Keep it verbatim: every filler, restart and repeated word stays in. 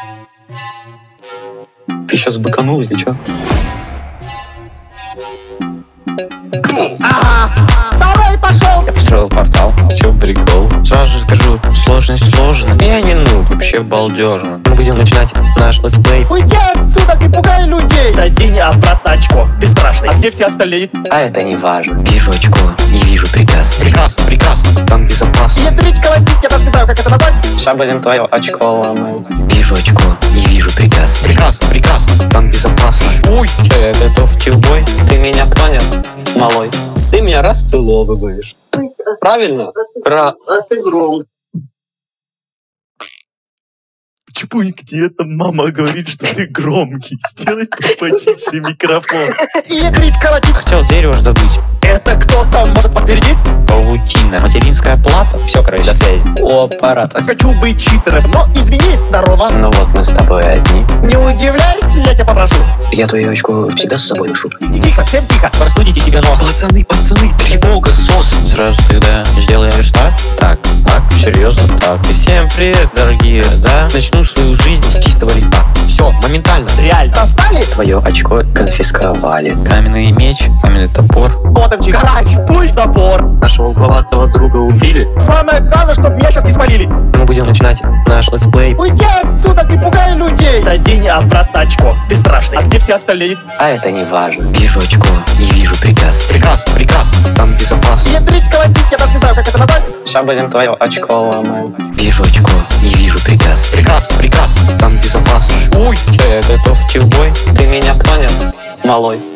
Ты сейчас быканул или чё? Ага, второй пошел. Я построил портал. В чем прикол? Сразу скажу, сложность сложно. Я не нуб, вообще балдежно. Мы будем начинать наш летсплей. Уйди отсюда, ты пугай людей. Дадим обратно очко, ты страшный. А где все остальные? А это не важно. Вижу очко, не вижу препятствий. Прекрасно, прекрасно, там безопасно. Ядрить, колотить, я даже не знаю, как это назвать. Сейчас будем твое очко ломать. Вижу очко, не вижу препятствий. Прекрасно, прекрасно, там безопасно. Ой, что, я готов идти в бой? Ты меня понял, малой? Ты меня расцеловываешь. Правильно? Про... А ты гром. Почему где-то мама говорит, что ты громкий? Сделай потише микрофон. Ядрить, колотить. Хотел дерево ж добыть. Это кто-то может подтвердить? Паутина, материнская плата. Все, короче, до связи. О, аппарат. Хочу быть читером, но извини, здорово. Ну вот мы с тобой одни. Не удивляйся, я тебя попрошу. Я твое очко всегда с собой ношу. Тихо, всем тихо. Простудите себе нос. Пацаны, пацаны, тревога, сос. Сразу тогда сделай верстак. Так, так, серьезно, так. И всем привет, дорогие, да? Начну свою жизнь с чистого листа. Все, моментально. Реально. Достали? Твое очко конфисковали. Каменный меч, каменный топор. Ботомчик. Гараж, пульт, забор. Нашего угловатого друга убили. Самое главное, чтобы меня сейчас не спалили. Мы будем начинать наш летсплей. Уйди отсюда, ты пугай людей. Дадим обратно очко, ты страшный. А где все остальные? А это не важно. Вижу очко, не вижу препятствий. Прекрасно, прекрасно, там безопасно. Ядрить, колотить, я даже не знаю, как это назвать. Сейчас будем твое очко ломать. Вижу очко, не вижу препятствий. Прекрасно, прекрасно, там безопасно. Ой, что, я готов идти в бой? Ты меня понял, малой?